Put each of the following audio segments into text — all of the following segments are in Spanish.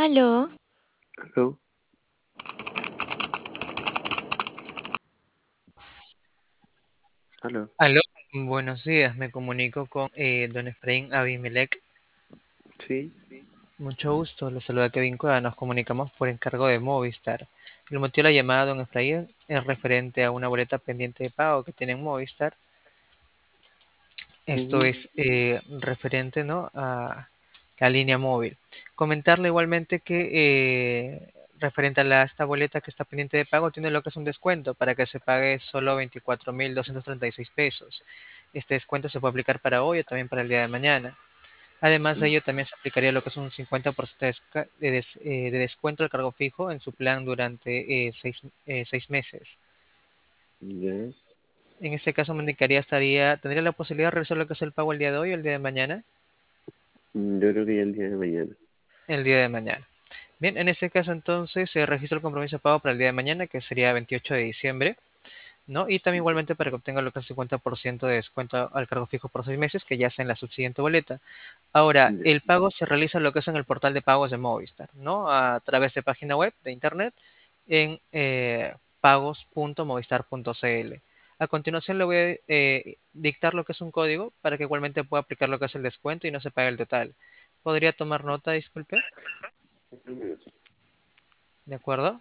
Aló, Aló, aló, Aló, buenos días, me comunico con don Efraín Abimelec. sí, Mucho gusto, le saluda Kevin Cueva, nos comunicamos por encargo de Movistar. El motivo de la llamada, don Efraín, es referente a una boleta pendiente de pago que tiene en Movistar. Esto ujú, es referente, ¿no?, a la línea móvil. Comentarle igualmente que referente a esta boleta que está pendiente de pago, tiene lo que es un descuento para que se pague solo 24.236 pesos. Este descuento se puede aplicar para hoy o también para el día de mañana. Además de ello, también se aplicaría lo que es un 50% de descuento al cargo fijo en su plan durante 6 meses. ya. En este caso, me indicaría, tendría la posibilidad de realizar lo que es el pago el día de hoy o el día de mañana. Yo creo que ya el día de mañana. El día de mañana. Bien, en este caso entonces se registra el compromiso de pago para el día de mañana, que sería 28 de diciembre, ¿no? Y también igualmente para que obtenga lo que es el 50% de descuento al cargo fijo por 6 meses, que ya está en la subsiguiente boleta. Ahora, Ya, el pago se realiza lo que es en el portal de pagos de Movistar, ¿no? A través de página web de internet en pagos.movistar.cl. A continuación le voy a dictar lo que es un código para que igualmente pueda aplicar lo que es el descuento y no se pague el total. ¿Podría tomar nota, disculpe? un minuto. ¿De acuerdo?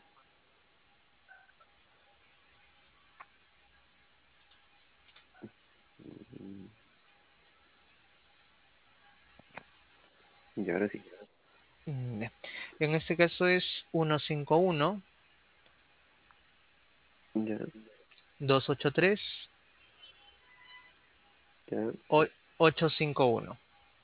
Mm, Y ahora sí. Ya. En este caso es 151 Ya, 283 ya, 851.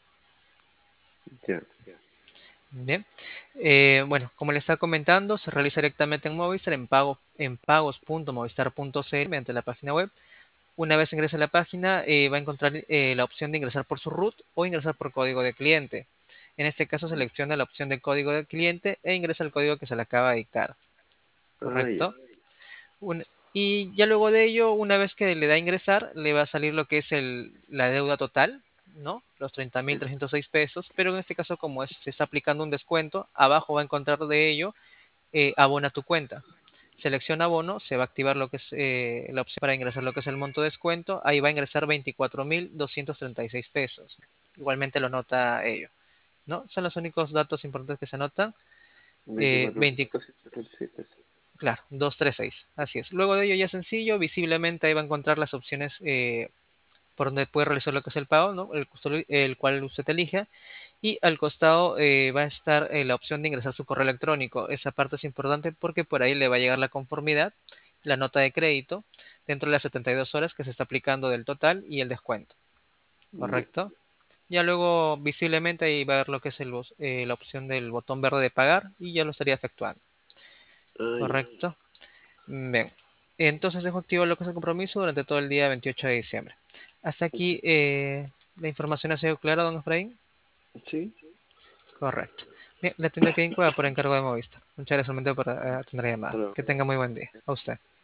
ya, Bien. Bueno, como le estaba comentando, se realiza directamente en Movistar en pagos.movistar.cl mediante la página web. Una vez ingrese a la página, va a encontrar la opción de ingresar por su root o ingresar por código de cliente. En este caso, selecciona la opción de código de cliente e ingresa el código que se le acaba de dictar. ah, ya, ¿Correcto? Un- y ya luego de ello, una vez que le da a ingresar, le va a salir lo que es la deuda total, ¿no? Los 30.306 pesos, pero en este caso, como se está aplicando un descuento, abajo va a encontrar de ello, abona tu cuenta. Selecciona abono, se va a activar lo que es la opción para ingresar lo que es el monto de descuento, ahí va a ingresar 24.236 pesos. Igualmente lo nota ello, ¿no? Son los únicos datos importantes que se anotan. 20, 24.236 pesos. claro, 236, así es. Luego de ello ya sencillo, visiblemente ahí va a encontrar las opciones por donde puede realizar lo que es el pago, ¿no? El cual usted elija. Y al costado va a estar la opción de ingresar su correo electrónico. Esa parte es importante porque por ahí le va a llegar la conformidad, la nota de crédito, dentro de las 72 horas que se está aplicando del total y el descuento. Ya, ¿Correcto? Ya luego visiblemente ahí va a ver lo que es la opción del botón verde de pagar y ya lo estaría efectuando. ah, ya. ¿Correcto? Bien, entonces dejo activo lo que es el compromiso durante todo el día 28 de diciembre. Hasta aquí la información ha sido clara, don Efraín. Sí, Correcto. Bien, le atiendo aquí en Cueva por encargo de Movistar. Muchas gracias, solamente por atender la llamada. hasta luego. Que tenga muy buen día. A usted.